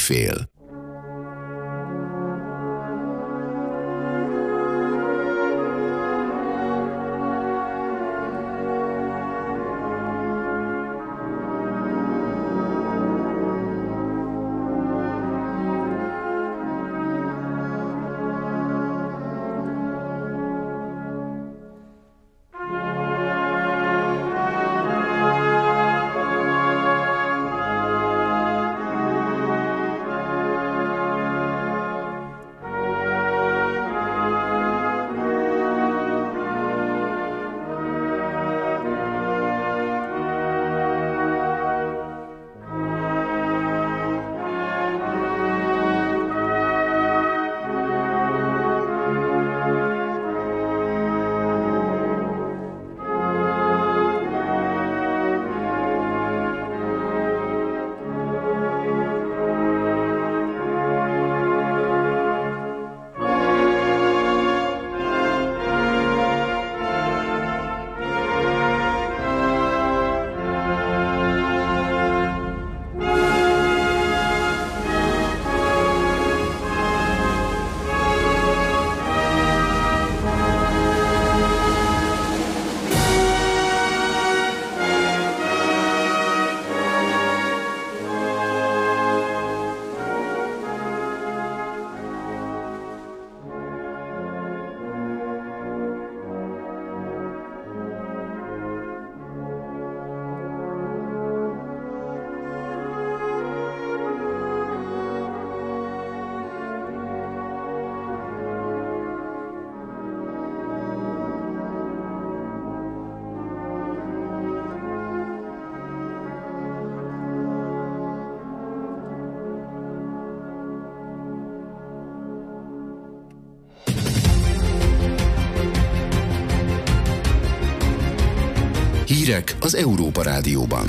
fél. Hírek az Európa Rádióban.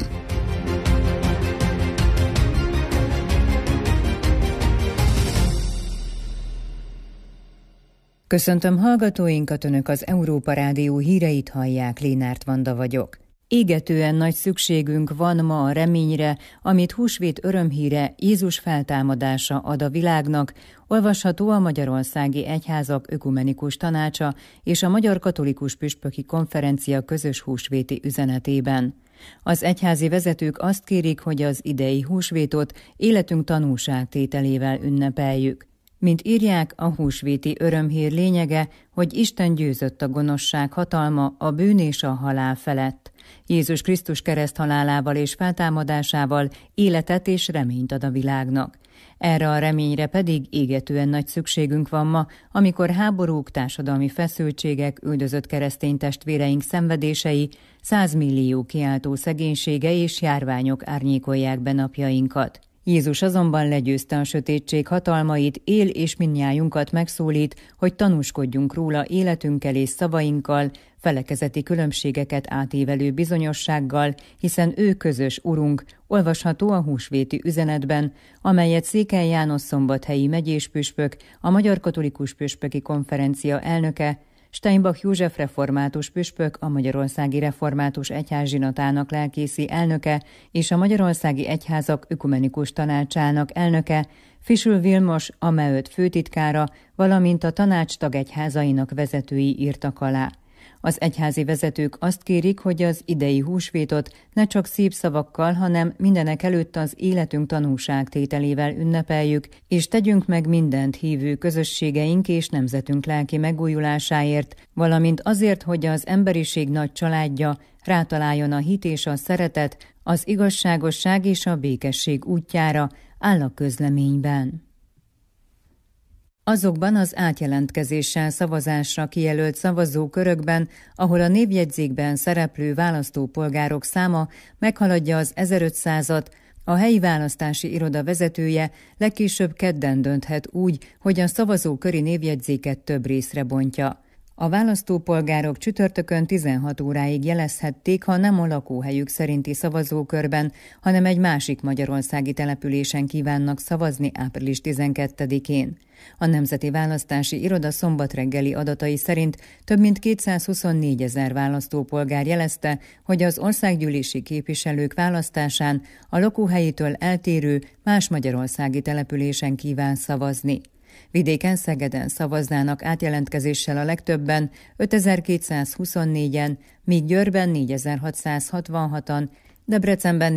Köszöntöm hallgatóinkat, Önök az Európa Rádió híreit hallják, Lénárt Vanda vagyok. Égetően nagy szükségünk van ma a reményre, amit húsvét örömhíre, Jézus feltámadása ad a világnak, olvasható a Magyarországi Egyházak Ökumenikus Tanácsa és a Magyar Katolikus Püspöki Konferencia közös húsvéti üzenetében. Az egyházi vezetők azt kérik, hogy az idei húsvétot életünk tanúságtételével ünnepeljük. Mint írják, a húsvéti örömhír lényege, hogy Isten győzött a gonoszság hatalma, a bűn és a halál felett. Jézus Krisztus kereszthalálával és feltámadásával életet és reményt ad a világnak. Erre a reményre pedig égetően nagy szükségünk van ma, amikor háborúk, társadalmi feszültségek, üldözött keresztény testvéreink szenvedései, 100 millió kiáltó szegénysége és járványok árnyékolják be napjainkat. Jézus azonban legyőzte a sötétség hatalmait, él és mindnyájunkat megszólít, hogy tanúskodjunk róla életünkkel és szavainkkal, felekezeti különbségeket átívelő bizonyossággal, hiszen ő közös Urunk, olvasható a húsvéti üzenetben, amelyet Székely János szombathelyi megyéspüspök, a Magyar Katolikus Püspöki Konferencia elnöke, Steinbach József református püspök, a Magyarországi Református Egyházsinatának lelkészi elnöke és a Magyarországi Egyházak Ökumenikus Tanácsának elnöke, Fischl Vilmos, a MEÖT főtitkára, valamint a tanács tagegyházainak vezetői írtak alá. Az egyházi vezetők azt kérik, hogy az idei húsvétot ne csak szép szavakkal, hanem mindenek előtt az életünk tanúságtételével ünnepeljük, és tegyünk meg mindent hívő közösségeink és nemzetünk lelki megújulásáért, valamint azért, hogy az emberiség nagy családja rátaláljon a hit és a szeretet, az igazságosság és a békesség útjára, áll a közleményben. Azokban az átjelentkezéssel szavazásra kijelölt szavazókörökben, ahol a névjegyzékben szereplő választópolgárok száma meghaladja az 1500-at, a helyi választási iroda vezetője legkésőbb kedden dönthet úgy, hogy a szavazóköri névjegyzéket több részre bontja. A választópolgárok csütörtökön 16 óráig jelezhették, ha nem a lakóhelyük szerinti szavazókörben, hanem egy másik magyarországi településen kívánnak szavazni április 12-én. A Nemzeti Választási Iroda szombat reggeli adatai szerint több mint 224 000 választópolgár jelezte, hogy az országgyűlési képviselők választásán a lakóhelyitől eltérő más magyarországi településen kíván szavazni. Vidéken, Szegeden szavaznának átjelentkezéssel a legtöbben, 5224-en, míg Győrben 4666-an, Debrecenben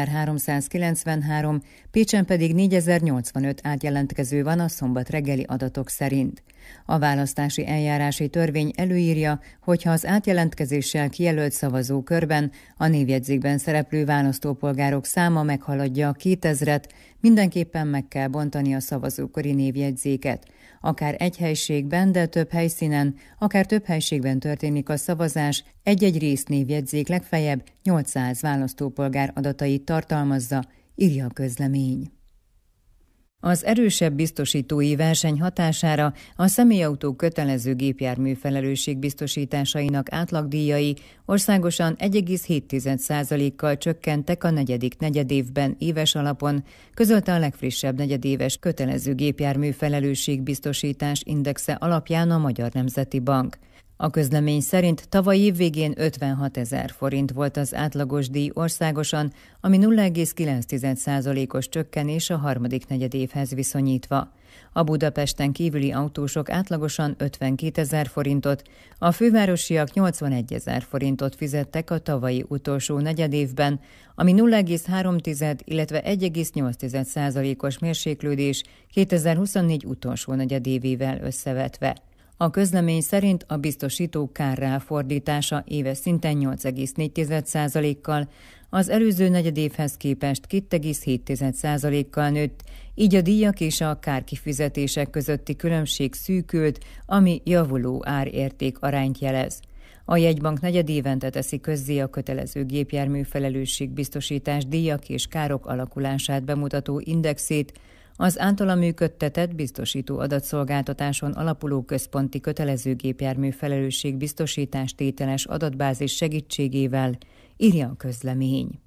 4393, Pécsen pedig 4085 átjelentkező van a szombat reggeli adatok szerint. A választási eljárási törvény előírja, hogy ha az átjelentkezéssel kijelölt szavazókörben a névjegyzékben szereplő választópolgárok száma meghaladja a 2000-et, mindenképpen meg kell bontani a szavazóköri névjegyzéket. Akár egy helységben, de több helyszínen, akár több helységben történik a szavazás, egy-egy résznévjegyzék legfeljebb 800 választópolgár adatait tartalmazza, írja a közlemény. Az erősebb biztosítói verseny hatására a személyautó kötelező gépjármű felelősség biztosításainak átlagdíjai országosan 1,7%-kal csökkentek a negyedik negyedévben éves alapon, közölte a legfrissebb negyedéves kötelező gépjármű felelősség biztosítás indexe alapján a Magyar Nemzeti Bank. A közlemény szerint tavaly év végén 56 000 forint volt az átlagos díj országosan, ami 0,9%-os csökkenés a harmadik negyedévhez viszonyítva. A Budapesten kívüli autósok átlagosan 52 000 forintot, a fővárosiak 81 000 forintot fizettek a tavalyi utolsó negyedévben, ami 0,3, illetve 1,8%-os mérséklődés 2024 utolsó negyedévével összevetve. A közlemény szerint a biztosító kárráfordítása éves szinten 8,4%-kal, az előző negyedévhez képest 2,7%-kal nőtt, így a díjak és a kárkifizetések közötti különbség szűkült, ami javuló árérték arányt jelez. A jegybank negyedévente teszi közzé a kötelező gépjármű felelősségbiztosítás díjak és károk alakulását bemutató indexét, az általa működtetett biztosító adatszolgáltatáson alapuló központi kötelező gépjármű felelősségbiztosítás tételes adatbázis segítségével, írja a közlemény.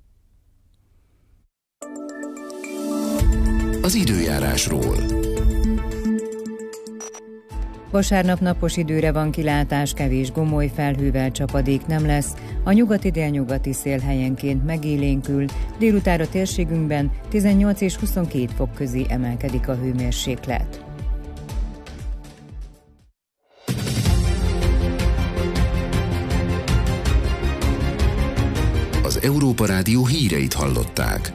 Az időjárásról. Vasárnap napos időre van kilátás, kevés gomoly felhővel csapadék nem lesz, a nyugati-délnyugati szél helyenként megélénkül, délutánra térségünkben 18 és 22 fok közé emelkedik a hőmérséklet. Az Európa Rádió híreit hallották.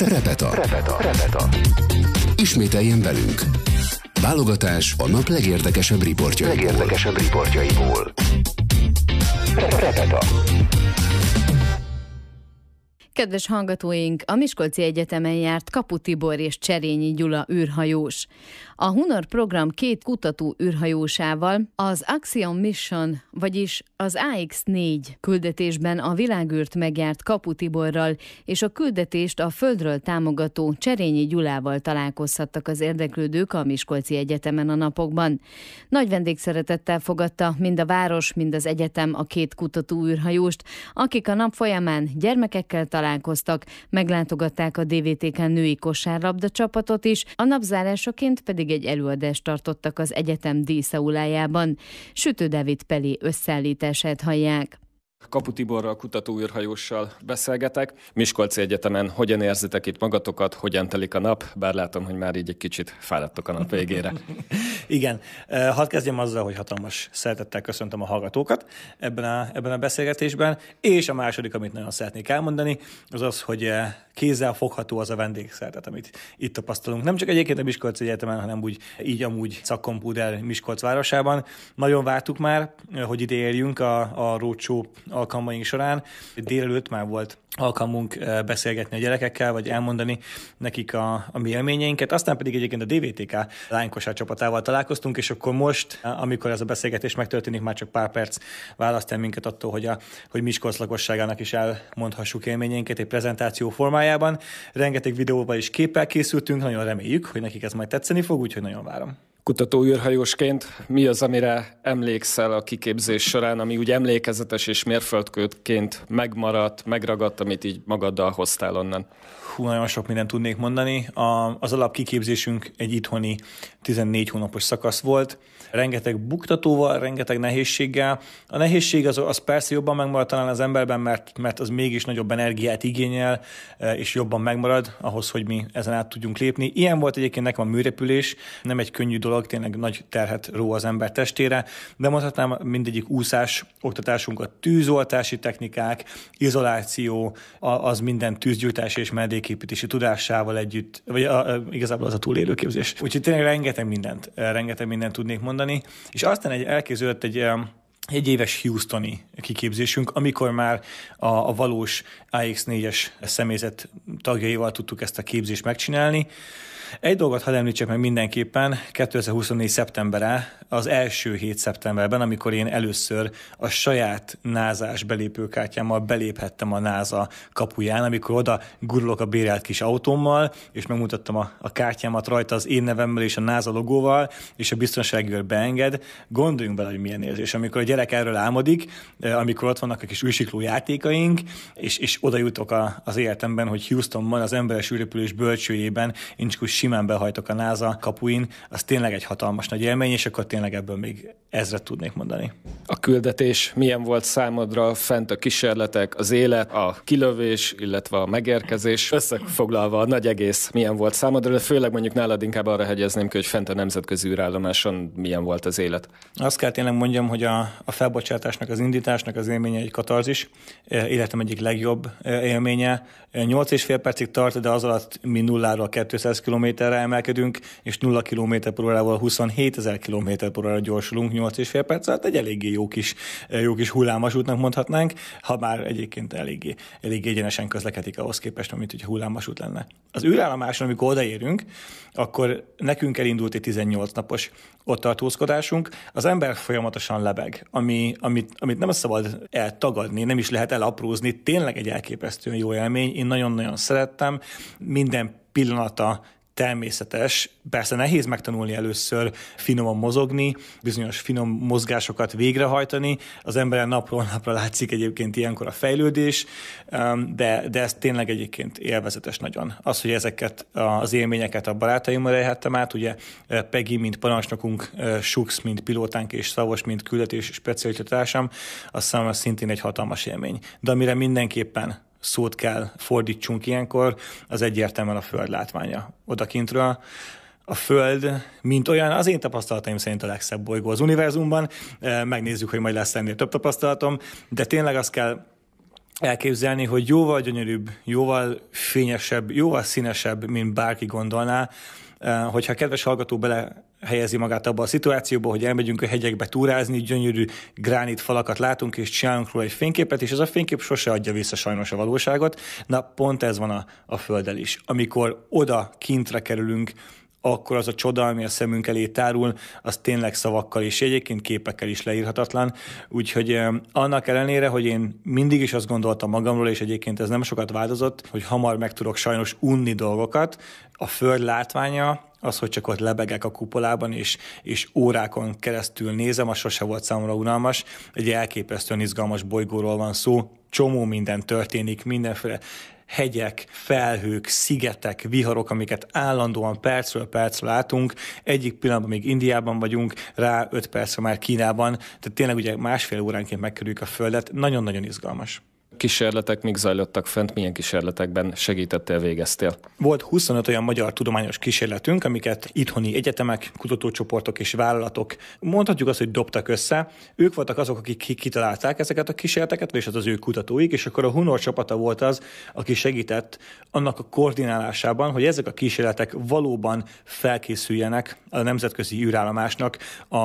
Repeta. Ismételjen velünk. Válogatás a nap legérdekesebb riportjaiból. Repeta. Kedves hallgatóink, a Miskolci Egyetemen járt Kapu Tibor és Cserényi Gyula űrhajós. A Hunor program 2 kutató űrhajósával az Axiom Mission, vagyis az AX-4 küldetésben a világűrt megjárt Kapu Tiborral és a küldetést a Földről támogató Cserényi Gyulával találkozhattak az érdeklődők a Miskolci Egyetemen a napokban. Nagy vendégszeretettel fogadta mind a város, mind az egyetem a 2 kutató űrhajóst, akik a nap folyamán gyermekekkel találkoztak, meglátogatták a DVTK női kosárlabda csapatot is, a napzárásaként pedig egy előadást tartottak az egyetem díszaulájában. Sütő Dávid Peli összeállítását hallják. Kapu Tiborral, kutató űrhajóssal beszélgetek. Miskolci Egyetemen hogyan érzitek itt magatokat, hogyan telik a nap? Bár látom, hogy már így egy kicsit fáradtok a nap végére. Igen, hadd kezdjem azzal, hogy hatalmas szeretettel köszöntöm a hallgatókat ebben a beszélgetésben, és a második, amit nagyon szeretnék elmondani, az az, hogy kézzel fogható az a vendégszeretet, amit itt tapasztalunk. Nem csak egyébként a Miskolci Egyetemen, hanem amúgy Szakkompúder Miskolc városában. Nagyon vártuk már, hogy ide érjünk a roadshow alkalmaink során. Délelőtt már volt alkalmunk beszélgetni a gyerekekkel, vagy elmondani nekik a mi élményeinket. Aztán pedig egyébként a DVTK lánykosár csapatával találkoztunk, és akkor most, amikor ez a beszélgetés megtörténik, már csak pár perc választ el minket attól, hogy Miskolc lakosságának is elmondhassuk élményeinket egy prezentáció formájában. Rengeteg videóval és képpel készültünk, nagyon reméljük, hogy nekik ez majd tetszeni fog, úgyhogy nagyon várom. Kutató űrhajósként mi az, amire emlékszel a kiképzés során, ami úgy emlékezetes és mérföldkőként megmaradt, megragadt, amit így magaddal hoztál onnan? Nagyon sok mindent tudnék mondani. Az alapkiképzésünk egy itthoni 14 hónapos szakasz volt. Rengeteg buktatóval, rengeteg nehézséggel. A nehézség az persze jobban megmarad talán az emberben, mert az mégis nagyobb energiát igényel, és jobban megmarad ahhoz, hogy mi ezen át tudjunk lépni. Ilyen volt egyébként nekem a műrepülés, nem egy könnyű dolog, tényleg nagy terhet ró az ember testére, de mondhatnám mindegyik úszás, oktatásunkat, tűzoltási technikák, izoláció, az minden tűzgyújtás és menedéképítési tudásával együtt, vagy igazából az a túlélőképzés. Úgyhogy tényleg rengeteg mindent tudnék mondani. És aztán elkészült egy éves Houstoni kiképzésünk, amikor már a valós AX4-es személyzet tagjaival tudtuk ezt a képzést megcsinálni. Egy dolgot hadd említsek meg mindenképpen, 2024. szeptembere, az első hét szeptemberben, amikor én először a saját názás belépőkártyámmal beléphettem a NASA kapuján, amikor oda gurulok a bérelt kis autómmal, és megmutattam a kártyámat rajta az én nevemmel és a NASA logóval, és a biztonsági őr beenged. Gondoljunk bele, hogy milyen érzés, amikor a gyerek erről álmodik, amikor ott vannak a kis űrsikló játékaink, és oda jutok az életemben, hogy Houstonban, az emberes űrrepülés bölcsőjében én csak simán behajtok a NASA kapuin, az tényleg egy hatalmas nagy élmény, és akkor tényleg ebből még ezret tudnék mondani. A küldetés milyen volt számodra, fent a kísérletek, az élet, a kilövés, illetve a megérkezés? Összefoglalva a nagy egész milyen volt számodra, de főleg mondjuk nálad inkább arra hegyezném ki, hogy fent a nemzetközi űrállomáson milyen volt az élet? Azt kell tényleg mondjam, hogy a felbocsátásnak, az indításnak az élménye egy katarzis, életem egyik legjobb élménye. 8,5 percig tart, de az alatt mi 0-ról 200 km-re emelkedünk, és 0 km/órával 27 000 km/órára gyorsulunk 8,5 perc alatt. Egy eléggé jó kis hullámvasútnak mondhatnánk, ha már egyébként eléggé egyenesen közlekedik ahhoz képest, mint hogy hullámvasút lenne. Az űrállomáson, amikor odaérünk, akkor nekünk elindult egy 18 napos ott tartózkodásunk. Az ember folyamatosan lebeg, amit nem szabad eltagadni, nem is lehet elaprózni. Tényleg egy elképesztően jó élmény. Én nagyon-nagyon szerettem. Minden pillanata természetes. Persze nehéz megtanulni először finoman mozogni, bizonyos finom mozgásokat végrehajtani. Az emberen napról napra látszik egyébként ilyenkor a fejlődés, de ez tényleg egyébként élvezetes nagyon. Az, hogy ezeket az élményeket a barátaimmal élhettem át, ugye Peggy, mint parancsnokunk, Sux, mint pilótánk, és Szavos, mint küldetés specialitársam, azt számomra szintén egy hatalmas élmény. De amire mindenképpen szót kell fordítsunk ilyenkor, az egyértelműen a Föld látványa odakintről. A Föld, mint olyan, az én tapasztalataim szerint a legszebb bolygó az univerzumban. Megnézzük, hogy majd lesz ennél több tapasztalatom, de tényleg azt kell elképzelni, hogy jóval gyönyörűbb, jóval fényesebb, jóval színesebb, mint bárki gondolná, hogyha a kedves hallgató belehelyezi magát abba a szituációba, hogy elmegyünk a hegyekbe túrázni, gyönyörű gránit falakat látunk, és csinálunk róla egy fényképet, és ez a fénykép sose adja vissza sajnos a valóságot. Na, pont ez van a Földdel is. Amikor oda kintre kerülünk, akkor az a csoda, ami a szemünk elé tárul, az tényleg szavakkal és egyébként képekkel is leírhatatlan. Úgyhogy annak ellenére, hogy én mindig is azt gondoltam magamról, és egyébként ez nem sokat változott, hogy hamar meg tudok sajnos unni dolgokat, a Föld látványa, az, hogy csak ott lebegek a kupolában, és órákon keresztül nézem, az sose volt számomra unalmas. Egy elképesztően izgalmas bolygóról van szó, csomó minden történik, mindenféle hegyek, felhők, szigetek, viharok, amiket állandóan percről percre látunk. Egyik pillanatban még Indiában vagyunk, rá 5 percre már Kínában, tehát tényleg ugye másfél óránként megkerüljük a Földet. Nagyon-nagyon izgalmas. Kísérletek még zajlottak fent, milyen kísérletekben segítettél, végeztél? Volt 25 olyan magyar tudományos kísérletünk, amiket itthoni egyetemek, kutatócsoportok és vállalatok, mondhatjuk azt, hogy dobtak össze. Ők voltak azok, akik kitalálták ezeket a kísérleteket, és az ő kutatóik, és akkor a Hunor csapata volt az, aki segített annak a koordinálásában, hogy ezek a kísérletek valóban felkészüljenek a nemzetközi űrállomásnak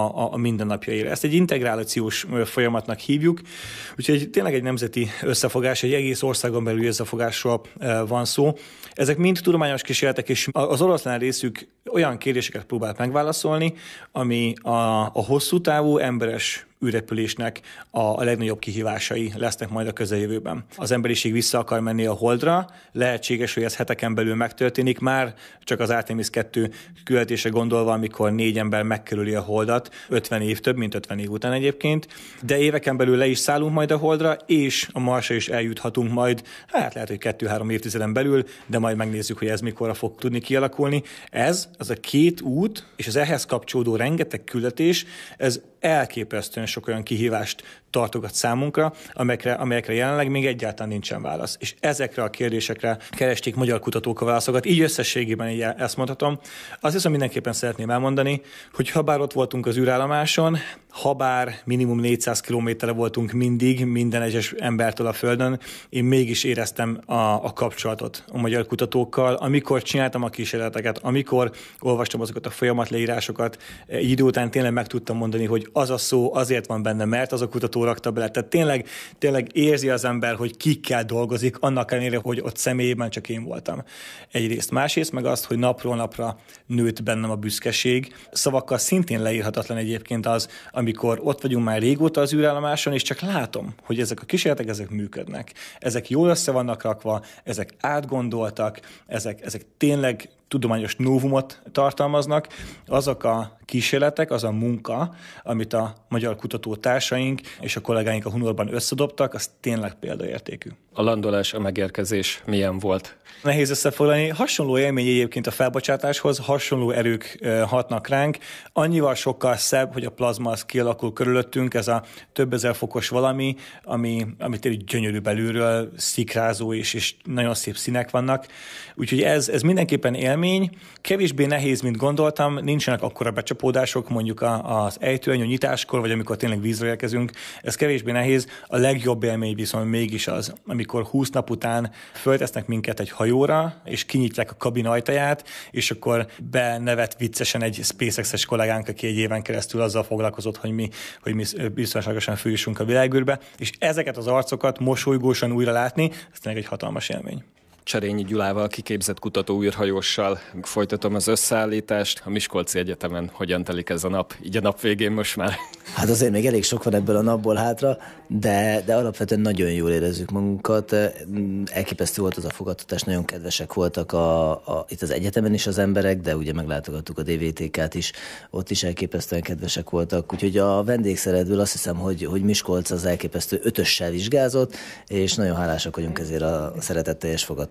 a mindennapjaira. Ezt egy integrációs folyamatnak hívjuk, úgyhogy tényleg egy nemzeti összefogás, egy egész országon belül összefogásról van szó. Ezek mind tudományos kísérletek, és az oroszlán részük olyan kérdéseket próbált megválaszolni, ami a hosszú távú emberes űrrepülésnek a legnagyobb kihívásai lesznek majd a közeljövőben. Az emberiség vissza akar menni a Holdra, lehetséges, hogy ez heteken belül megtörténik, már csak az Artemis 2 küldetése gondolva, amikor 4 ember megkerüli a Holdat, 50 év, több mint 50 év után egyébként, de éveken belül le is szállunk majd a Holdra, és a Marsra is eljuthatunk majd, hát lehet, hogy 2-3 évtizeden belül, de majd megnézzük, hogy ez mikorra fog tudni kialakulni. Ez, az a 2 út, és az ehhez kapcsolódó rengeteg küldetés, ez elképesztően sok olyan kihívást tartogat számunkra, amelyekre jelenleg még egyáltalán nincsen válasz. És ezekre a kérdésekre keresték magyar kutatók a válaszokat. Így összességében ezt mondhatom. Azt hiszem, mindenképpen szeretném elmondani, hogy habár ott voltunk az űrállomáson, habár minimum 400 kilométerre voltunk mindig, minden egyes embertől a Földön, én mégis éreztem a kapcsolatot a magyar kutatókkal. Amikor csináltam a kísérleteket, amikor olvastam azokat a folyamatleírásokat, egy idő után tényleg meg tudtam mondani, hogy az a szó azért van benne, mert az a kutató rakta bele. Tehát tényleg érzi az ember, hogy kikkel dolgozik, annak ellenére, hogy ott személyében csak én voltam. Egyrészt. Másrészt meg azt, hogy napról napra nőtt bennem a büszkeség. Szavakkal szintén leírhatatlan egyébként az, amikor ott vagyunk már régóta az űrállomáson, és csak látom, hogy ezek a kísérletek, ezek működnek. Ezek jól össze vannak rakva, ezek átgondoltak, ezek tényleg tudományos novumot tartalmaznak. Azok a kísérletek, az a munka, amit a magyar kutatótársaink és a kollégáink a Hunorban összedobtak, az tényleg példaértékű. A landolás, a megérkezés milyen volt? Nehéz összefoglalni. Hasonló élmény egyébként a felbocsátáshoz, hasonló erők hatnak ránk. Annyival sokkal szebb, hogy a plazma az kialakul körülöttünk, ez a több ezer fokos valami, ami tényleg gyönyörű belülről, szikrázó és nagyon szép színek vannak. Úgyhogy ez mindenképpen élmény. Kevésbé nehéz, mint gondoltam, nincsenek akkora becsapódások, mondjuk az ejtőernyő nyitáskor, vagy amikor tényleg vízre érkezünk. Ez kevésbé nehéz. A legjobb élmény viszont mégis az, amikor 20 nap után föltesznek minket egy hajóra, és kinyitják a kabin ajtaját, és akkor benevet viccesen egy SpaceX-es kollégánk, aki egy éven keresztül azzal foglalkozott, hogy mi biztonságosan följussunk a világűrbe, és ezeket az arcokat mosolygósan újra látni, ez tényleg egy hatalmas élmény. Cserényi Gyulával, kiképzett kutató űrhajóssal folytatom az összeállítást. A Miskolci Egyetemen hogyan telik ez a nap? Így a nap végén most már. Hát azért még elég sok van ebből a napból hátra, de alapvetően nagyon jól érezzük magunkat. Elképesztő volt az a fogadtatás, nagyon kedvesek voltak itt az egyetemen is az emberek, de ugye meglátogattuk a DVTK-t is, ott is elképesztően kedvesek voltak. Úgyhogy a vendégszeretből azt hiszem, hogy Miskolc az elképesztő 5-össel vizsgázott, és nagyon hálásak vagyunk ezért a szeretetteljes fogadtatásért.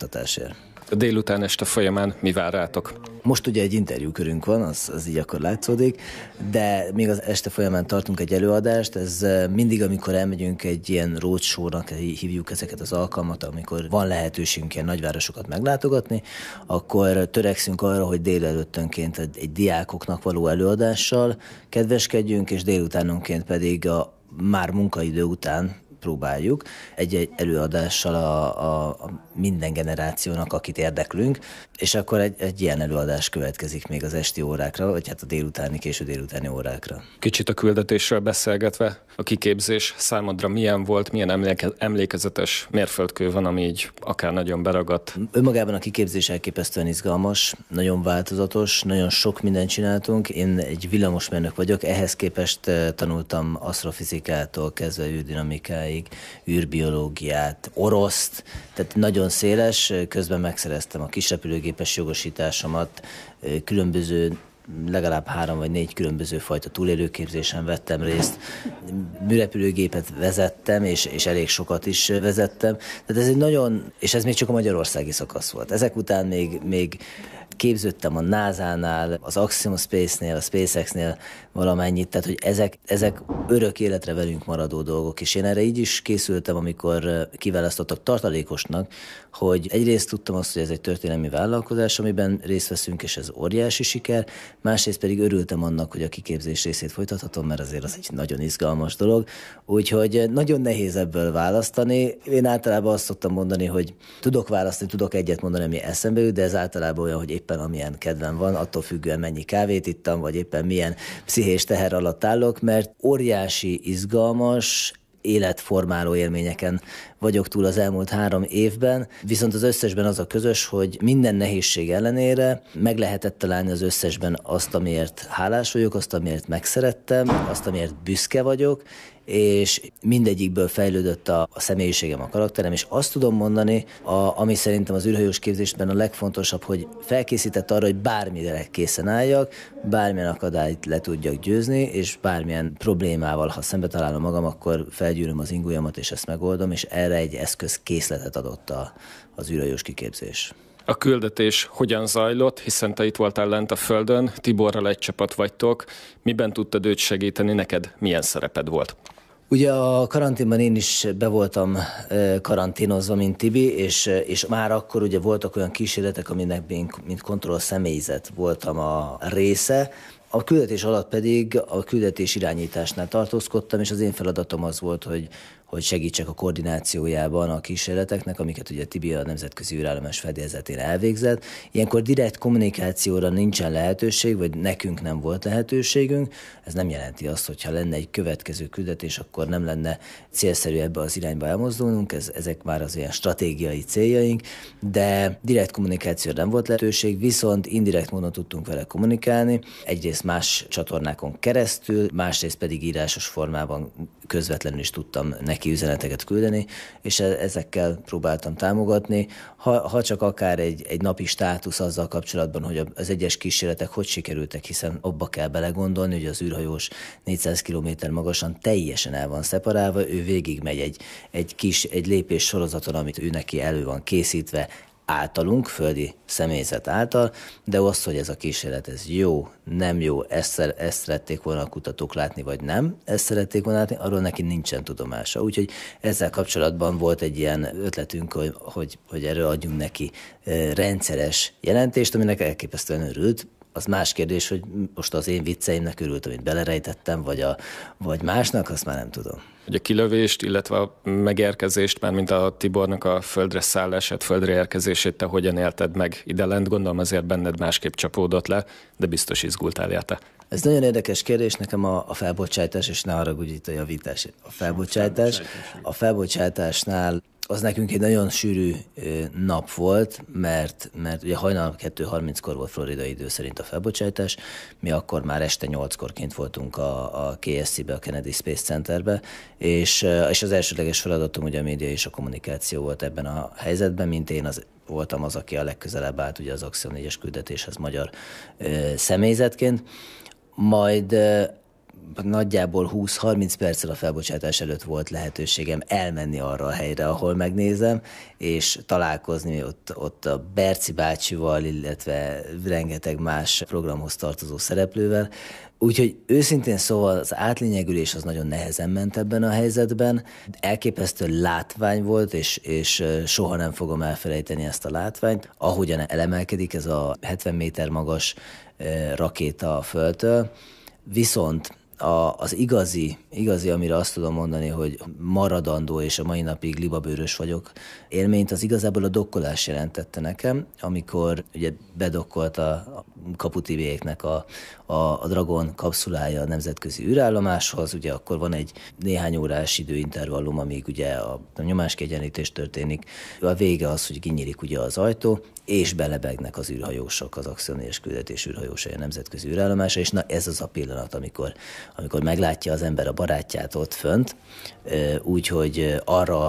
A délután este folyamán mi vár rátok? Most ugye egy interjúkörünk van, az így akkor látszódik, de még az este folyamán tartunk egy előadást, ez mindig, amikor elmegyünk egy ilyen roadshow-nak, hívjuk ezeket az alkalmat, amikor van lehetőségünk ilyen nagyvárosokat meglátogatni, akkor törekszünk arra, hogy délelőttönként egy diákoknak való előadással kedveskedjünk, és délutánonként pedig már munkaidő után próbáljuk egy előadással a minden generációnak, akit érdeklünk, és akkor egy ilyen előadás következik még az esti órákra, vagy hát a késő délutáni órákra. Kicsit a küldetésről beszélgetve, a kiképzés számodra milyen volt, milyen emlékezetes mérföldkő van, ami így akár nagyon beragadt? Önmagában a kiképzés elképesztően izgalmas, nagyon változatos, nagyon sok mindent csináltunk. Én egy villamosmérnök vagyok, ehhez képest tanultam asztrofizikától kezdve űrdinamikáig, űrbiológiát, oroszt, tehát nagyon széles, közben megszereztem a kisrepülőgépes jogosításomat, különböző legalább 3 vagy 4 különböző fajta túlélőképzésen vettem részt. Műrepülőgépet vezettem, és elég sokat is vezettem. Tehát ez egy nagyon, és ez még csak a magyarországi szakasz volt. Ezek után még képződtem a NASA-nál, az Axiom Space-nél, a SpaceX-nél valamennyit, tehát hogy ezek örök életre velünk maradó dolgok, és én erre így is készültem, amikor kiválasztottak tartalékosnak, hogy egyrészt tudtam azt, hogy ez egy történelmi vállalkozás, amiben részt veszünk, és ez óriási siker, másrészt pedig örültem annak, hogy a kiképzés részét folytathatom, mert azért az egy nagyon izgalmas dolog, úgyhogy nagyon nehéz ebből választani. Én általában azt szoktam mondani, hogy tudok választani, tudok egyet mondani, ami eszembe jut, de ez általában olyan, hogy éppen amilyen kedvem van, attól függően mennyi kávét ittam, vagy éppen milyen pszichés teher alatt állok, mert óriási, izgalmas, életformáló élményeken vagyok túl az elmúlt 3 évben, viszont az összesben az a közös, hogy minden nehézség ellenére meg lehetett találni az összesben azt, amiért hálás vagyok, azt, amiért megszerettem, azt, amiért büszke vagyok, és mindegyikből fejlődött a személyiségem, a karakterem, és azt tudom mondani, ami szerintem az űrhajós képzésben a legfontosabb, hogy felkészített arra, hogy bármire készen álljak, bármilyen akadályt le tudjak győzni, és bármilyen problémával, ha szembe találom magam, akkor felgyűröm az ingújamat, és ezt megoldom, és erre egy eszköz készletet adott az űrhajós kiképzés. A küldetés hogyan zajlott, hiszen te itt voltál lent a Földön, Tiborral egy csapat vagytok. Miben tudtad őt segíteni, neked milyen szereped volt? Ugye a karanténban én is be voltam karanténozva, mint Tibi, és már akkor ugye voltak olyan kísérletek, aminek mint kontroll személyzet voltam a része. A küldetés alatt pedig a küldetés irányításnál tartózkodtam, és az én feladatom az volt, hogy segítsek a koordinációjában a kísérleteknek, amiket ugye Tibi a Nemzetközi űrállomás fedélzetén elvégzett. Ilyenkor direkt kommunikációra nincsen lehetőség, vagy nekünk nem volt lehetőségünk. Ez nem jelenti azt, hogy ha lenne egy következő küldetés, akkor nem lenne célszerű ebbe az irányba elmozdulnunk. Ezek már az ilyen stratégiai céljaink, de direkt kommunikációra nem volt lehetőség, viszont indirekt módon tudtunk vele kommunikálni. Egyrészt más csatornákon keresztül, másrészt pedig írásos formában közvetlenül is tudtam neki üzeneteket küldeni, és ezekkel próbáltam támogatni. Ha csak akár egy napi státusz azzal kapcsolatban, hogy az egyes kísérletek hogy sikerültek, hiszen abba kell belegondolni, hogy az űrhajós 400 km magasan teljesen el van szeparálva, ő végigmegy egy lépés sorozaton, amit ő neki elő van készítve, általunk, földi személyzet által, de az, hogy ez a kísérlet ez jó, nem jó, ezt szerették volna a kutatók látni, vagy nem, ezt szerették volna látni, arról neki nincsen tudomása. Úgyhogy ezzel kapcsolatban volt egy ilyen ötletünk, hogy erről adjunk neki rendszeres jelentést, aminek elképesztően örült. Az más kérdés, hogy most az én vicceimnek örült, amit belerejtettem, vagy másnak, azt már nem tudom. A kilövést, illetve a megérkezést, mármint a Tibornak a földre szállását, földre érkezését, te hogyan élted meg ide lent? Gondolom azért benned másképp csapódott le, de biztos izgultál érte. Ez nagyon érdekes kérdés, nekem a felbocsátás, és ne haragudj itt a javítás. A felbocsátásnál az nekünk egy nagyon sűrű nap volt, mert ugye hajnal 2:30-kor volt Florida idő szerint a felbocsátás, mi akkor már este 8-kor kint voltunk a KSC-be, a Kennedy Space Centerbe, és az elsődleges feladatom ugye a média és a kommunikáció volt ebben a helyzetben, mint én voltam az, aki a legközelebb állt ugye az Axiom 4-es küldetéshez magyar személyzetként, majd nagyjából 20-30 perccel a felbocsátás előtt volt lehetőségem elmenni arra a helyre, ahol megnézem, és találkozni ott a Berci bácsival, illetve rengeteg más programhoz tartozó szereplővel. Úgyhogy őszintén szóval az átlényegülés az nagyon nehezen ment ebben a helyzetben. Elképesztő látvány volt, és soha nem fogom elfelejteni ezt a látványt. Ahogyan elemelkedik ez a 70 méter magas rakéta a Földtől, viszont az igazi, amire azt tudom mondani, hogy maradandó, és a mai napig libabőrös vagyok, élményt az igazából a dokkolás jelentette nekem, amikor ugye bedokkolt a Kapu TV-eknek a Dragon kapszulája a nemzetközi űrállomáshoz, ugye akkor van egy néhány órás időintervallum, amíg ugye a nyomáskiegyenlítés történik. A vége az, hogy kinyílik ugye az ajtó, és belebegnek az űrhajósok, az Axiom 4-es küldetés űrhajósai a nemzetközi űrállomása, és na ez az a pillanat, amikor meglátja az ember a barátját ott fönt, úgyhogy arra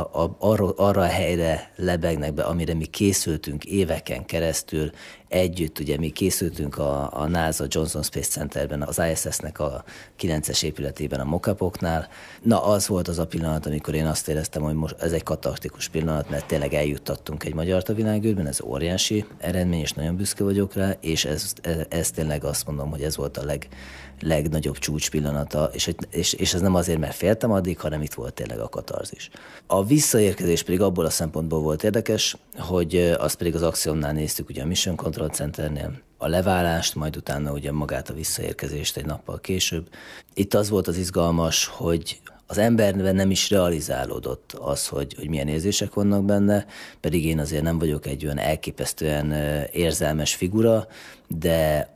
a helyre lebegnek be, amire mi készültünk éveken keresztül együtt, ugye mi készültünk a NASA Johnson Space Centerben, az ISS-nek a 9-es épületében, a mock-upoknál. Na, az volt az a pillanat, amikor én azt éreztem, hogy most ez egy katartikus pillanat, mert tényleg eljuttattunk egy magyart a világűrben, ez óriási eredmény, és nagyon büszke vagyok rá, és ez tényleg azt mondom, hogy ez volt a legnagyobb csúcs pillanata, és ez nem azért, mert féltem addig, hanem itt volt tényleg a katarzis. A visszaérkezés pedig abból a szempontból volt érdekes, hogy azt pedig az Axiomnál néztük, ugye a Mission Control Centernél, a leválást, majd utána ugye magát a visszaérkezést egy nappal később. Itt az volt az izgalmas, hogy az emberben nem is realizálódott az, hogy milyen érzések vannak benne, pedig én azért nem vagyok egy olyan elképesztően érzelmes figura, de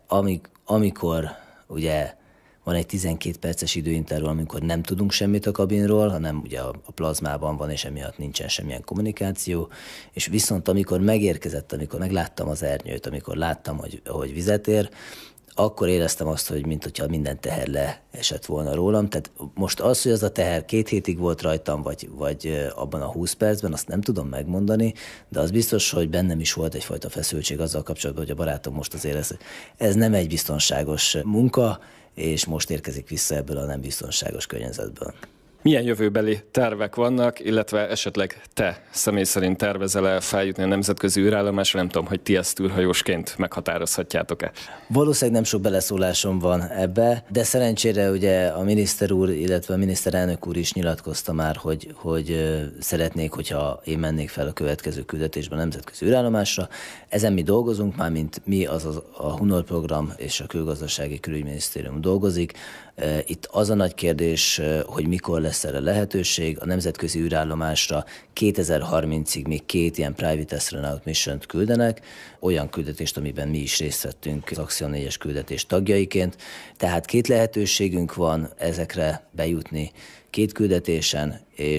amikor ugye van egy 12 perces időintervall, amikor nem tudunk semmit a kabinról, hanem ugye a plazmában van, és emiatt nincsen semmilyen kommunikáció, és viszont amikor megérkezett, amikor megláttam az ernyőt, amikor láttam, hogy vizet ér, akkor éreztem azt, hogy mintha minden teher leesett volna rólam. Tehát most az, hogy az a teher 2 hétig volt rajtam, vagy abban a 20 percben, azt nem tudom megmondani, de az biztos, hogy bennem is volt egyfajta feszültség azzal kapcsolatban, hogy a barátom most azért ez nem egy biztonságos munka, és most érkezik vissza ebből a nem biztonságos környezetből. Milyen jövőbeli tervek vannak, illetve esetleg te személy szerint tervezel-e feljutni a nemzetközi űrállomásra? Nem tudom, hogy ti ezt űrhajósként meghatározhatjátok-e? Valószínűleg nem sok beleszólásom van ebbe, de szerencsére ugye a miniszter úr, illetve a miniszterelnök úr is nyilatkozta már, hogy szeretnék, hogyha én mennék fel a következő küldetésben a nemzetközi űrállomásra. Ezen mi dolgozunk, mármint mi a Hunor program és a Külgazdasági Külügyminisztérium dolgozik. Itt az a nagy kérdés, hogy mikor lesz erre lehetőség. A nemzetközi űrállomásra 2030-ig még 2 ilyen Private Astronaut Mission-t küldenek, olyan küldetést, amiben mi is részt vettünk az Axiom 4-es küldetés tagjaiként. Tehát 2 lehetőségünk van ezekre bejutni, 2 küldetésen,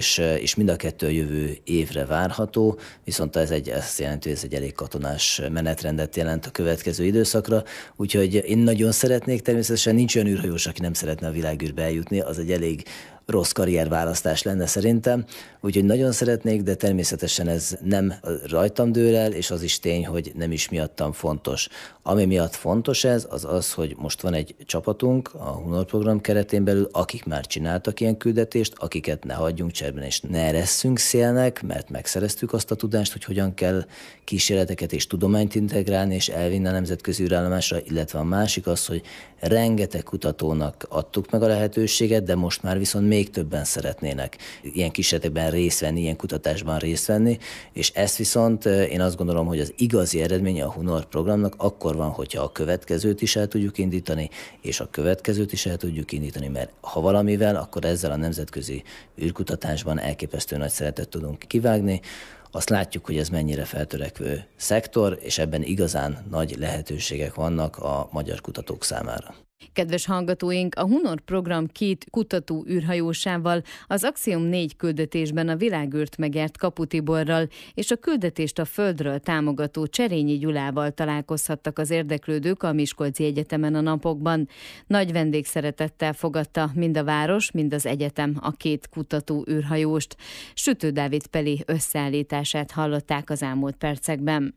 és mind a 2 jövő évre várható, viszont ez azt jelenti, hogy ez egy elég katonás menetrendet jelent a következő időszakra, úgyhogy én nagyon szeretnék, természetesen nincs olyan űrhajós, aki nem szeretne a világűrbe eljutni, az egy elég rossz karrierválasztás lenne szerintem, úgyhogy nagyon szeretnék, de természetesen ez nem rajtam dől el, és az is tény, hogy nem is miattam fontos. Ami miatt fontos ez, az az, hogy most van egy csapatunk a Hunor program keretén belül, akik már csináltak ilyen küldetést, akiket ne hagyjunk cserben, és ne eresszünk szélnek, mert megszereztük azt a tudást, hogy hogyan kell kísérleteket és tudományt integrálni, és elvinni a nemzetközi űrállomásra, illetve a másik az, hogy rengeteg kutatónak adtuk meg a lehetőséget, de most már viszont még többen szeretnének ilyen kísérletekben részt venni, ilyen kutatásban részt venni, és ezt viszont én azt gondolom, hogy az igazi eredménye a Hunor programnak akkor van, hogyha a következőt is el tudjuk indítani, és a következőt is el tudjuk indítani, mert ha valamivel, akkor ezzel a nemzetközi űrkutatásban elképesztő nagy szeretet tudunk kivágni. Azt látjuk, hogy ez mennyire feltörekvő szektor, és ebben igazán nagy lehetőségek vannak a magyar kutatók számára. Kedves hallgatóink, a Hunor program 2 kutató űrhajósával, az Axiom 4 küldetésben a világűrt megjárt Kapu Tiborral és a küldetést a Földről támogató Cserényi Gyulával találkozhattak az érdeklődők a Miskolci Egyetemen a napokban. Nagy vendégszeretettel fogadta mind a város, mind az egyetem a 2 kutató űrhajóst. Sütő Dávid Peli összeállítását hallották az elmúlt percekben.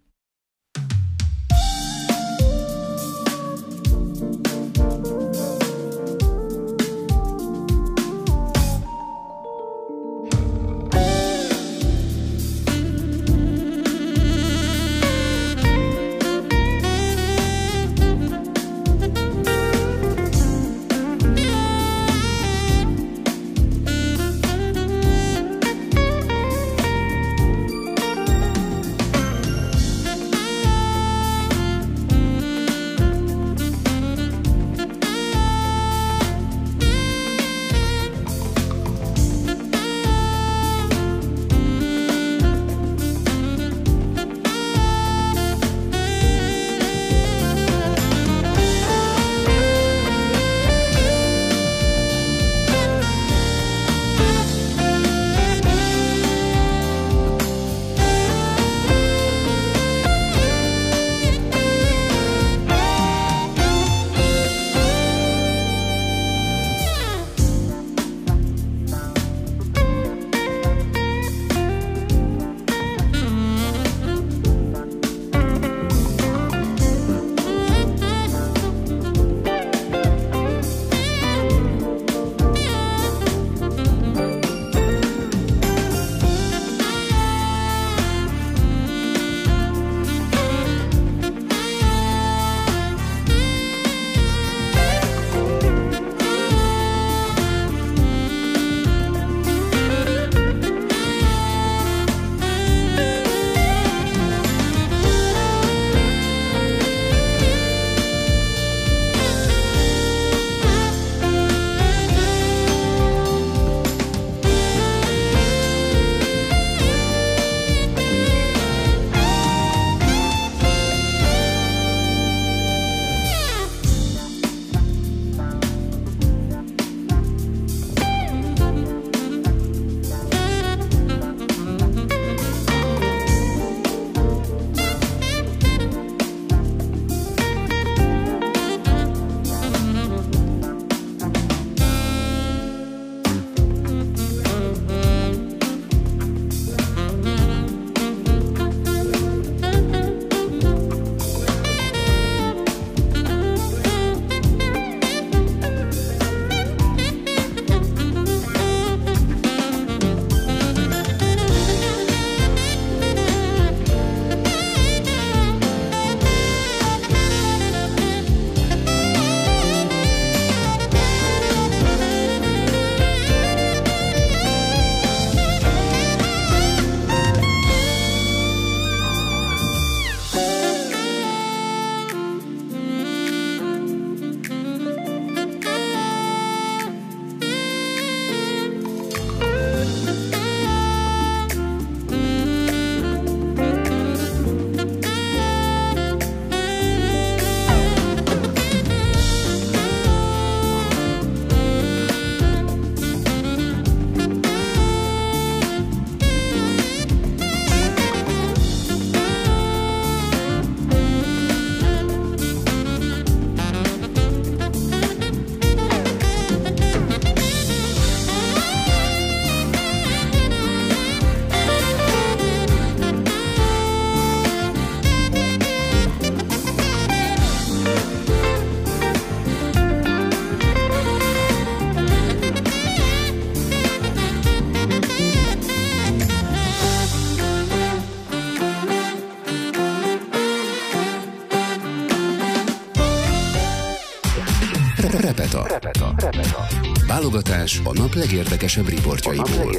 Repeta. Válogatás a nap legérdekesebb riportjaiból.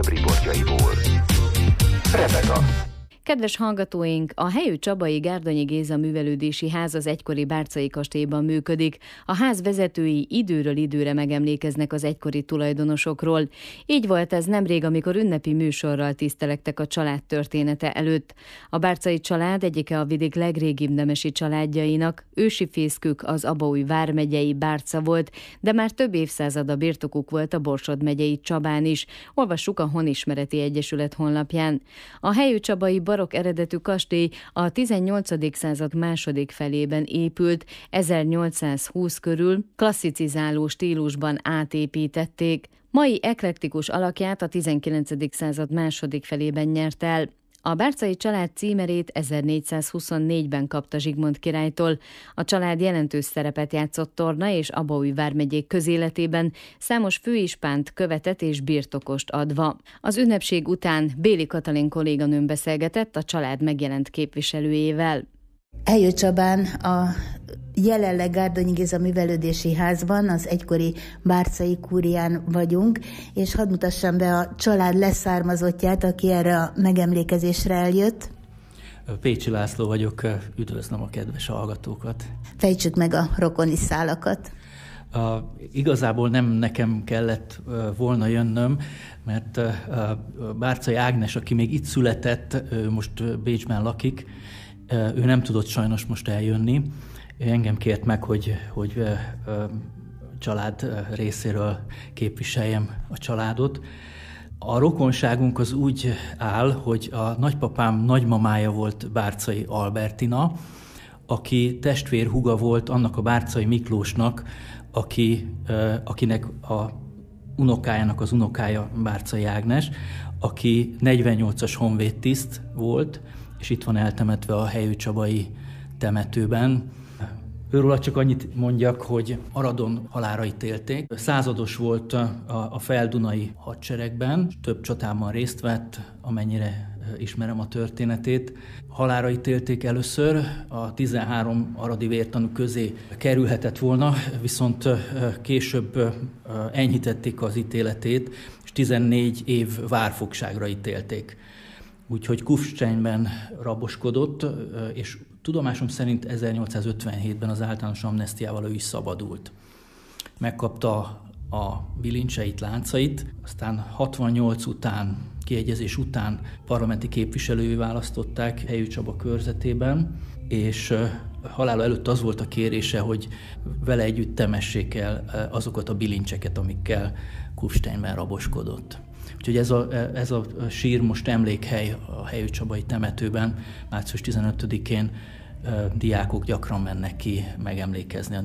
Repeta. Kedves hallgatóink, a helyű csabai Gárdonyi Géza művelődési ház az egykori bárcai kastélyban működik. A ház vezetői időről időre megemlékeznek az egykori tulajdonosokról. Így volt ez nemrég, amikor ünnepi műsorral tisztelektek a család története előtt. A bárcai család egyike a vidék legrégibb nemesi családjainak, ősi fészkük az Abaúj vármegyei Bárca volt, de már több évszázada birtokuk volt a Borsod megyei Csabán is. Olvassuk a Honismereti Egyesület honlapján. A helyű csabai barokk eredetű kastély a 18. század második felében épült, 1820 körül klasszicizáló stílusban átépítették. Mai eklektikus alakját a 19. század második felében nyert el. A bárcai család címerét 1424-ben kapta Zsigmond királytól. A család jelentős szerepet játszott Torna és Abaúj vármegyék közéletében, számos főispánt követett és birtokost adva. Az ünnepség után Béli Katalin kolléganőm beszélgetett a család megjelent képviselőjével. Helyű Csabán a jelenleg Gárdonyi Géza művelődési házban, az egykori bárcai kúrián vagyunk, és hadd mutassam be a család leszármazottját, aki erre a megemlékezésre eljött. Pécsi László vagyok, üdvözlöm a kedves hallgatókat. Fejtsük meg a rokoni szálakat. Igazából nem nekem kellett volna jönnöm, mert Bárcai Ágnes, aki még itt született, most Bécsben lakik, ő nem tudott sajnos most eljönni. Engem kért meg, hogy család részéről képviseljem a családot. A rokonságunk az úgy áll, hogy a nagypapám nagymamája volt Bárcai Albertina, aki testvérhúga volt annak a Bárcai Miklósnak, akinek a unokájának az unokája Bárcai Ágnes, aki 48-as honvédtiszt volt, és itt van eltemetve a helyű csabai temetőben. Őről csak annyit mondjak, hogy Aradon halálra ítélték. Százados volt a feldunai hadseregben, több csatában részt vett, amennyire ismerem a történetét. Halálra ítélték először, a 13 aradi vértanú közé kerülhetett volna, viszont később enyhítették az ítéletét, és 14 év várfogságra ítélték. Úgyhogy Kufsteinben raboskodott, és tudomásom szerint 1857-ben az általános amnesztiával ő is szabadult. Megkapta a bilincseit, láncait, aztán 68 után, kiegyezés után parlamenti képviselővé választották Helyű Csaba körzetében, és halála előtt az volt a kérése, hogy vele együtt temessék el azokat a bilincseket, amikkel Kufsteinben raboskodott. Úgyhogy ez a sír most emlékhely a Helyű Csabai temetőben. Március 15-én diákok gyakran mennek ki megemlékezni a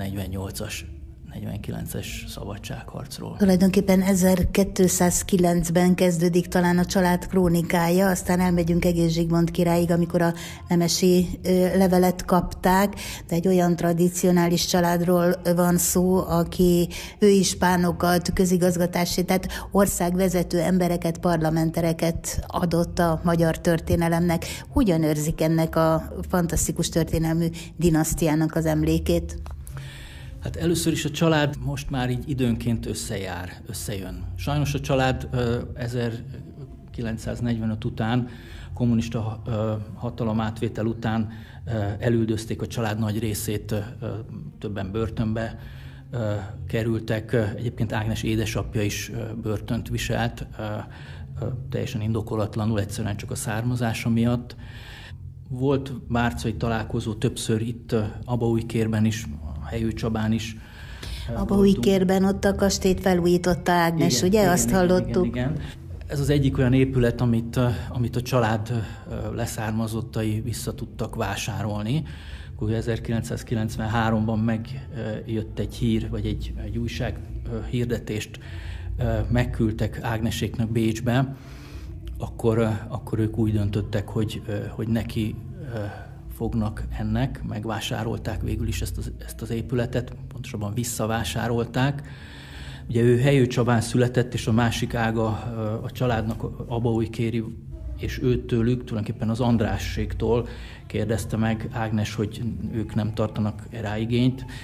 49-es szabadságharcról. Tulajdonképpen 1209-ben kezdődik talán a család krónikája, aztán elmegyünk egész Zsigmond királyig, amikor a nemesi levelet kapták, de egy olyan tradicionális családról van szó, aki főispánokat, közigazgatási, tehát országvezető embereket, parlamentereket adott a magyar történelemnek. Hogyan őrzik ennek a fantasztikus történelmű dinasztiának az emlékét? Hát először is a család most már így időnként összejön. Sajnos a család 1945 után, kommunista hatalomátvétel után elüldözték a család nagy részét, többen börtönbe kerültek. Egyébként Ágnes édesapja is börtönt viselt, teljesen indokolatlanul, egyszerűen csak a származása miatt. Volt bárcai találkozó többször itt Abaújkérben is, Helyű Csabán is. Abaújkérben ott a kastélyt felújította Ágnes, igen, ugye? Igen, azt hallottuk. Igen. Ez az egyik olyan épület, amit a család leszármazottai vissza tudtak vásárolni. Akkor 1993-ban megjött egy hír, vagy egy újság hirdetést megküldtek Ágneséknek Bécsbe, akkor ők úgy döntöttek, hogy neki fognak ennek, megvásárolták végül is ezt az épületet, pontosabban visszavásárolták. Ugye ő Helyű Csabán született, és a másik ága a családnak Abaújkéri, és őtőlük, tulajdonképpen az Andrásségtól kérdezte meg Ágnes, hogy ők nem tartanak rá igényt,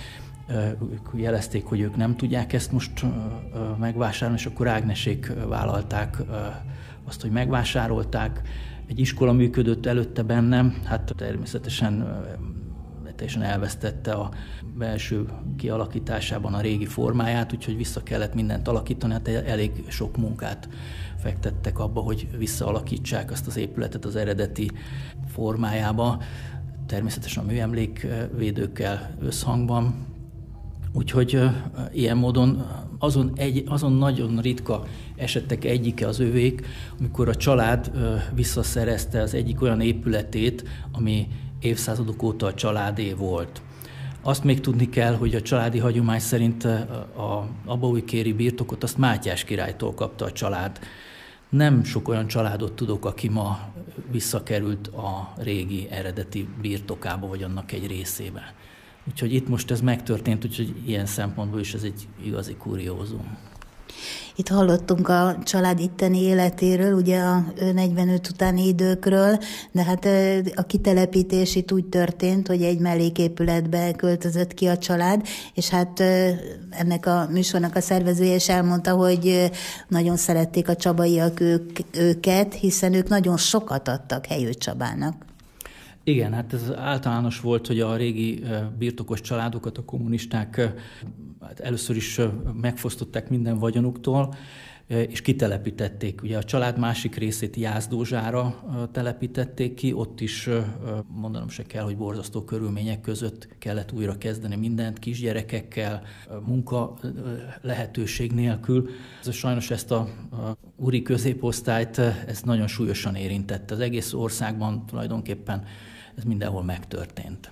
jelezték, hogy ők nem tudják ezt most megvásárolni, és akkor Ágnesék vállalták azt, hogy megvásárolták. Egy iskola működött előtte bennem, hát természetesen teljesen elvesztette a belső kialakításában a régi formáját, úgyhogy vissza kellett mindent alakítani, hát elég sok munkát fektettek abba, hogy visszaalakítsák azt az épületet az eredeti formájába, természetesen a műemlékvédőkkel összhangban. Úgyhogy ilyen módon azon nagyon ritka esetek egyike az övék, amikor a család visszaszerezte az egyik olyan épületét, ami évszázadok óta a családé volt. Azt még tudni kell, hogy a családi hagyomány szerint a abaújkéri birtokot azt Mátyás királytól kapta a család. Nem sok olyan családot tudok, aki ma visszakerült a régi eredeti birtokába, vagy annak egy részébe. Úgyhogy itt most ez megtörtént, úgyhogy ilyen szempontból is ez egy igazi kuriózum. Itt hallottunk a család itteni életéről, ugye a 45 utáni időkről, de hát a kitelepítés itt úgy történt, hogy egy melléképületbe költözött ki a család, és hát ennek a műsornak a szervezője is elmondta, hogy nagyon szerették a csabaiak őket, hiszen ők nagyon sokat adtak Helyő Csabának. Igen, hát ez általános volt, hogy a régi birtokos családokat a kommunisták először is megfosztották minden vagyonuktól, és kitelepítették. Ugye a család másik részét Jászdózsára telepítették ki, ott is mondanom se kell, hogy borzasztó körülmények között kellett újra kezdeni mindent, kisgyerekekkel, munka lehetőség nélkül. Sajnos ezt a úri középosztályt ez nagyon súlyosan érintette. Az egész országban tulajdonképpen ez mindenhol megtörtént.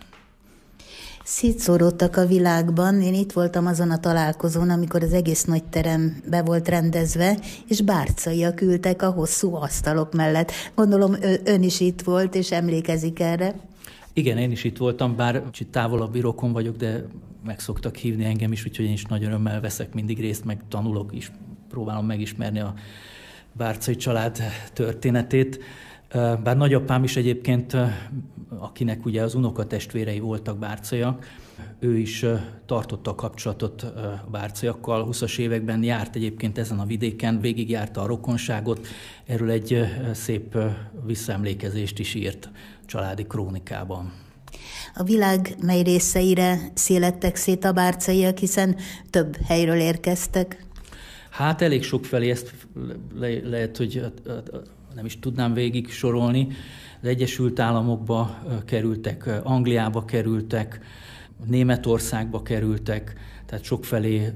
Szétszóródtak a világban. Én itt voltam azon a találkozón, amikor az egész nagy terem be volt rendezve, és bárcaiak ültek a hosszú asztalok mellett. Gondolom ön is itt volt, és emlékezik erre. Igen, én is itt voltam, bár kicsit távolabbi rokon vagyok, de meg szoktak hívni engem is, úgyhogy én is nagy örömmel veszek mindig részt, meg tanulok is, próbálom megismerni a bárcai család történetét. Bár nagyapám is egyébként, akinek ugye az unokatestvérei voltak bárcaiak, ő is tartotta a kapcsolatot a bárcaiakkal. 20-as években járt egyébként ezen a vidéken, végigjárta a rokonságot, erről egy szép visszaemlékezést is írt családi krónikában. A világ mely részeire szélettek szét a bárcaiak, hiszen több helyről érkeztek? Hát elég sok felé, ezt lehet, hogy nem is tudnám végig sorolni. Az Egyesült Államokba kerültek, Angliába kerültek, Németországba kerültek, tehát sokfelé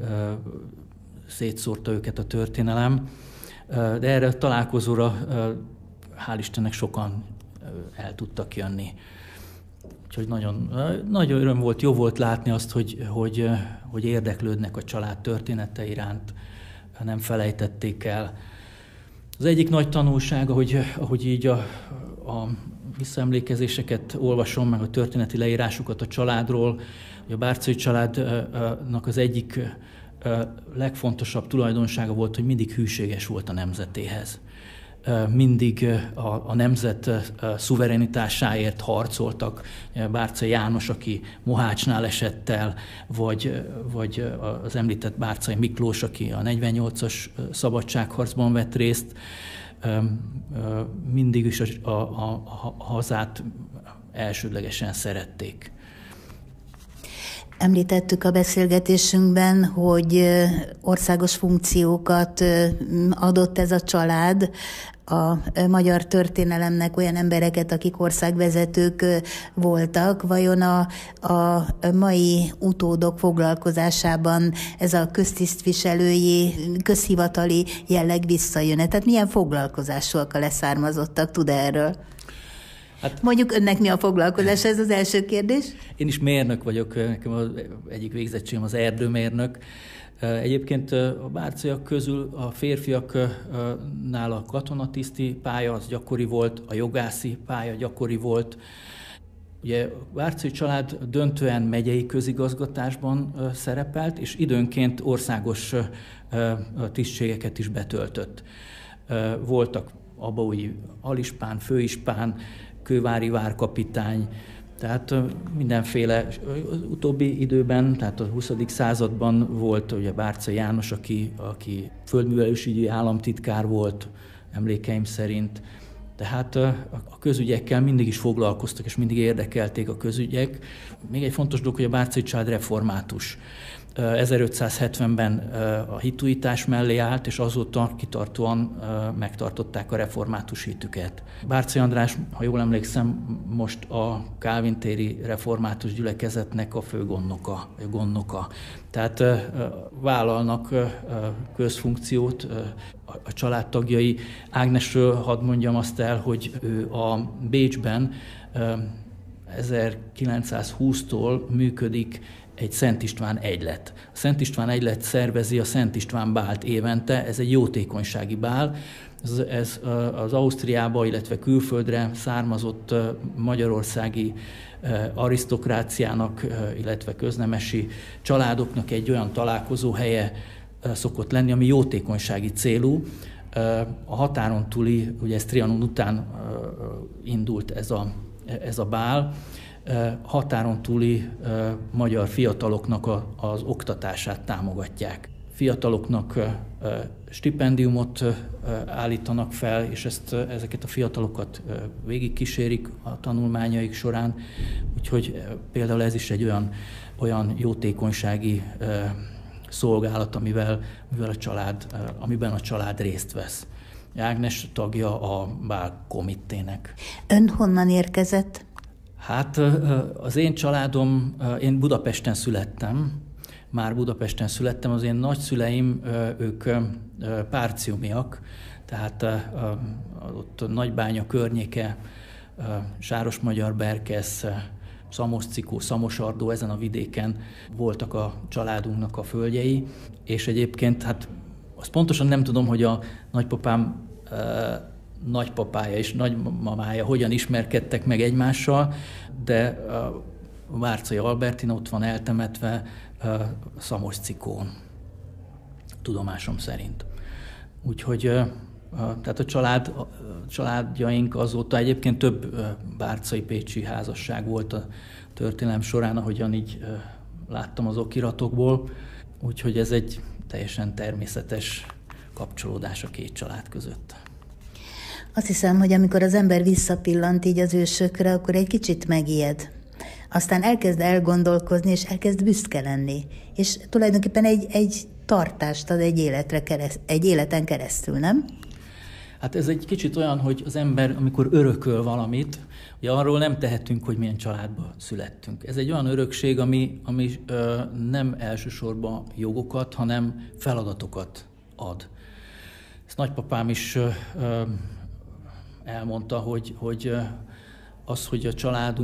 szétszórta őket a történelem. De erre a találkozóra hál' Istennek sokan el tudtak jönni. Úgyhogy nagyon öröm volt, jó volt látni azt, hogy érdeklődnek a család története iránt, nem felejtették el. Az egyik nagy tanulság, ahogy így a visszaemlékezéseket olvasom, meg a történeti leírásokat a családról, hogy a bárcai családnak az egyik legfontosabb tulajdonsága volt, hogy mindig hűséges volt a nemzetéhez. Mindig a nemzet szuverenitásáért harcoltak. Bárcai János, aki Mohácsnál esett el, vagy az említett Bárcai Miklós, aki a 48-as szabadságharcban vett részt, mindig is a hazát elsődlegesen szerették. Említettük a beszélgetésünkben, hogy országos funkciókat adott ez a család a magyar történelemnek, olyan embereket, akik országvezetők voltak. Vajon a mai utódok foglalkozásában ez a köztisztviselői, közhivatali jelleg visszajön-e? Tehát milyen foglalkozásúak a leszármazottak? Tud erről? Hát, mondjuk önnek mi a foglalkozás? Ez az első kérdés. Én is mérnök vagyok, nekem az egyik végzettségem az erdőmérnök. Egyébként a bárcaiak közül a férfiaknál a katonatiszti pálya az gyakori volt, a jogászi pálya gyakori volt. Ugye a bárcai család döntően megyei közigazgatásban szerepelt, és időnként országos tisztségeket is betöltött. Voltak abaúji alispán, főispán, kővári várkapitány, Tehát mindenféle utóbbi időben, tehát a 20. században volt ugye Bárczay János, aki földművelésügyi államtitkár volt, emlékeim szerint. Tehát a közügyekkel mindig is foglalkoztak, és mindig érdekelték a közügyek. Még egy fontos dolog, hogy a Bárczay család református. 1570-ben a hitújítás mellé állt, és azóta kitartóan megtartották a református hitüket. Bárczay András, ha jól emlékszem, most a Kálvin téri református gyülekezetnek a fő gondnoka. Tehát vállalnak közfunkciót a családtagjai. Ágnesről hadd mondjam azt el, hogy ő a Bécsben 1920-tól működik egy Szent István egylet. A Szent István egylet szervezi a Szent István bált évente, ez egy jótékonysági bál. Ez az Ausztriába, illetve külföldre származott magyarországi arisztokráciának, illetve köznemesi családoknak egy olyan találkozó helye szokott lenni, ami jótékonysági célú. A határon túli, ugye ez Trianon után indult ez a bál, határon túli magyar fiataloknak az oktatását támogatják. Fiataloknak stipendiumot állítanak fel, és ezeket a fiatalokat végigkísérik a tanulmányaik során, úgyhogy például ez is egy olyan jótékonysági szolgálat, amiben a család részt vesz. Ágnes tagja a bál komitének. Ön honnan érkezett? Hát az én családom, én Budapesten születtem, az én nagyszüleim, ők párciumiak, tehát ott Nagybánya környéke, Sárosmagyarberkesz, Szamoszcikó, Szamosardó, ezen a vidéken voltak a családunknak a földjei, és egyébként hát azt pontosan nem tudom, hogy a nagypapám nagypapája és nagymamája hogyan ismerkedtek meg egymással, de Bárczay Albertina ott van eltemetve Szamoszcikón, tudomásom szerint. Úgyhogy tehát a családjaink azóta egyébként több bárczay pécsi házasság volt a történelem során, ahogyan így láttam az okiratokból, úgyhogy ez egy teljesen természetes kapcsolódás a két család között. Azt hiszem, hogy amikor az ember visszapillant így az ősökre, akkor egy kicsit megijed. Aztán elkezd elgondolkozni, és elkezd büszke lenni. És tulajdonképpen egy tartást ad egy életen keresztül, nem? Hát ez egy kicsit olyan, hogy az ember, amikor örököl valamit, ugye arról nem tehetünk, hogy milyen családba születtünk. Ez egy olyan örökség, ami nem elsősorban jogokat, hanem feladatokat ad. Ezt nagypapám is elmondta, hogy az, hogy a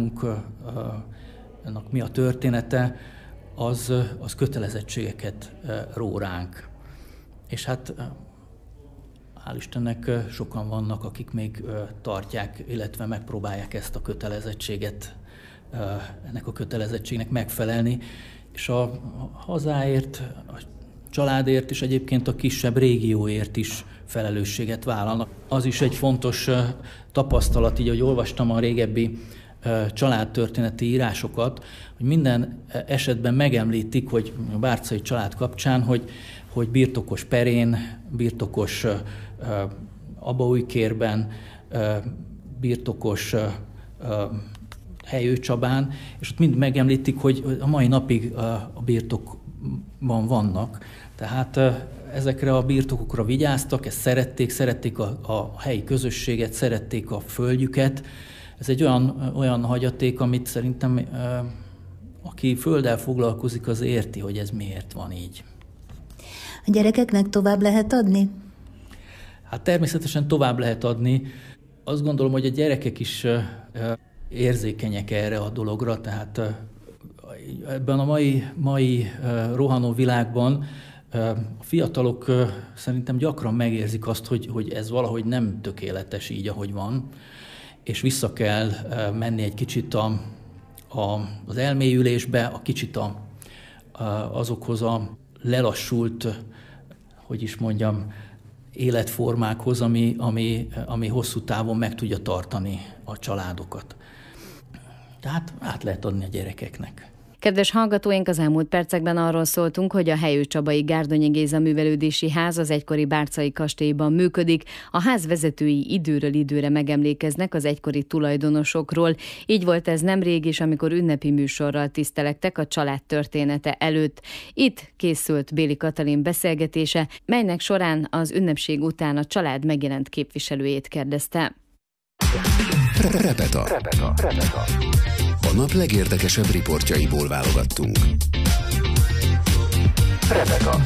családunknak mi a története, az kötelezettségeket ró ránk. És hát hál' Istennek sokan vannak, akik még tartják, illetve megpróbálják ezt a kötelezettséget, ennek a kötelezettségnek megfelelni, és a hazáért, a családért és egyébként a kisebb régióért is felelősséget vállalnak. Az is egy fontos tapasztalat, így ahogy olvastam a régebbi családtörténeti írásokat, hogy minden esetben megemlítik, hogy a bárczay család kapcsán, hogy birtokos Perén, birtokos Abaújkérben, birtokos Helyőcsabán, és ott mind megemlítik, hogy a mai napig a birtokban vannak. Tehát ezekre a birtokokra vigyáztak, ezt szerették a helyi közösséget, szerették a földjüket. Ez egy olyan hagyaték, amit szerintem aki földdel foglalkozik, az érti, hogy ez miért van így. A gyerekeknek tovább lehet adni? Hát természetesen tovább lehet adni. Azt gondolom, hogy a gyerekek is érzékenyek erre a dologra, tehát ebben a mai rohanó világban a fiatalok szerintem gyakran megérzik azt, hogy ez valahogy nem tökéletes így, ahogy van, és vissza kell menni egy kicsit az elmélyülésbe, kicsit azokhoz a lelassult, életformákhoz, ami hosszú távon meg tudja tartani a családokat. Tehát át lehet adni a gyerekeknek. Kedves hallgatóink, az elmúlt percekben arról szóltunk, hogy a Helyő-Csabai Gárdonyi Géza Művelődési Ház az egykori bárcai kastélyban működik. A ház vezetői időről időre megemlékeznek az egykori tulajdonosokról. Így volt ez nemrég is, amikor ünnepi műsorral tisztelektek a család története előtt. Itt készült Béli Katalin beszélgetése, melynek során az ünnepség után a család megjelent képviselőjét kérdezte. Repeta. A nap legérdekesebb riportjaiból válogattunk. Repeta.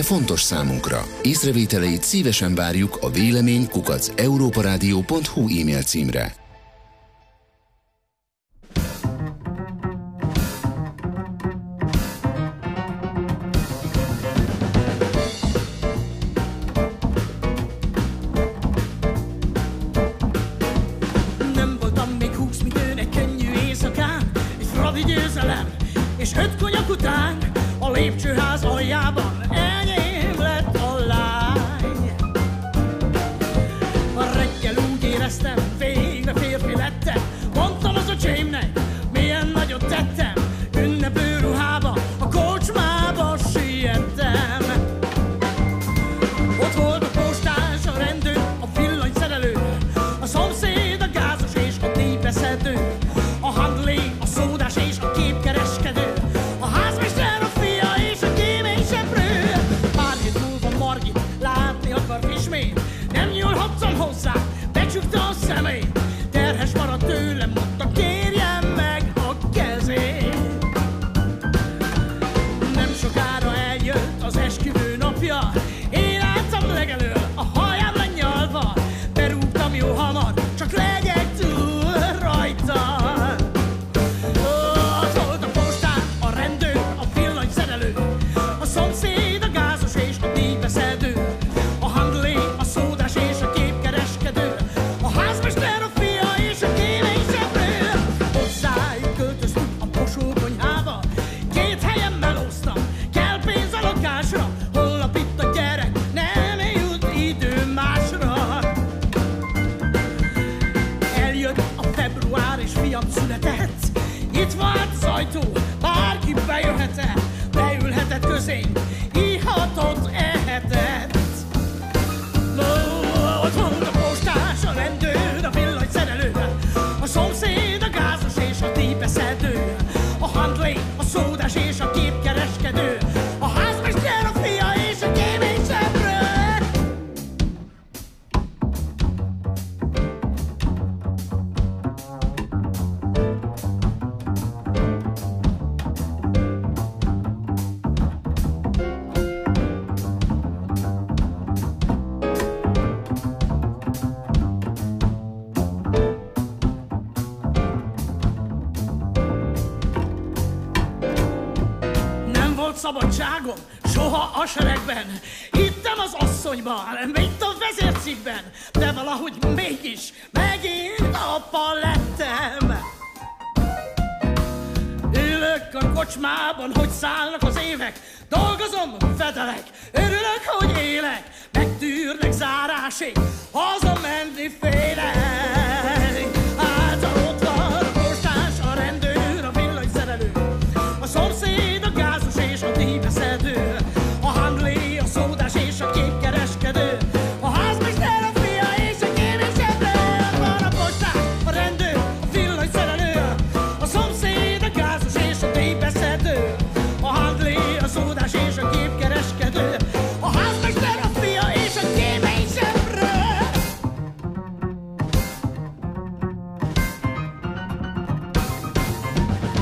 véleménye fontos számunkra. Észrevételeit szívesen várjuk a vélemény@europaradio.hu e-mail címre. Nem voltam még 20, mint ön egy könnyű éjszakán, egy fradi győzelem, és 5 konyak után a lépcsőház aljában enyém lett a lány. A reggel úgy éreztem, végre férfi lettem, mondtam az öcsémnek, milyen nagyot tettem, ünneplő ruhába, a kocsmába siettem. Ott volt a postás, a rendőr, a villanyszerelő, a szomszéd, a gázos és a díjbeszedő, a handlé, a szódás és a képkereskedő, a házmester, a fia és a kéményseprő. Pár hét múlva Margit látni akart ismét, nem nyúlhattam hozzá, becsukta a szemét, terhes maradt tőlem, mondta, kérjem meg a kezét. Nem sokára eljött az esküvő napja, én álltam legelől, a hajám lenyalva, berúgtam jó hamar, csak legyek túl rajta. Ott volt a postán, a rendőr, a villanyszerelő, a szomszéd, a gázos és a díjbeszedő, a handlé, a szódás és a képkereskedő, a házmester, a fia és a kéményseprő. Hozzájuk költöztük a posókonyhába, 2 helyen melóztam, kell pénz a lakásra, holnap itt a gyerek, nem jut idő másra. Eljött a február és fiam született, itt volt az ajtó, bárki bejöhetett, beülhetett közénk, ihatott, ehetett. Ott volt a postás, a rendőr, a villanyszerelő, a szomszéd, a gázos és a díjbeszedő, a handlé, a szódás és a képkereskedő, a házmester, a fia és a kéményseprő. Nem volt szabadságom, soha a seregben, hittem az asszonyban, mint a vezércikkben, de valahogy mégis megint apa lettem. Ülök a kocsmában, hogy szállnak az évek, dolgozom, fedelek, örülök, hogy élek, megtűrnek zárásig, hazamenni félek.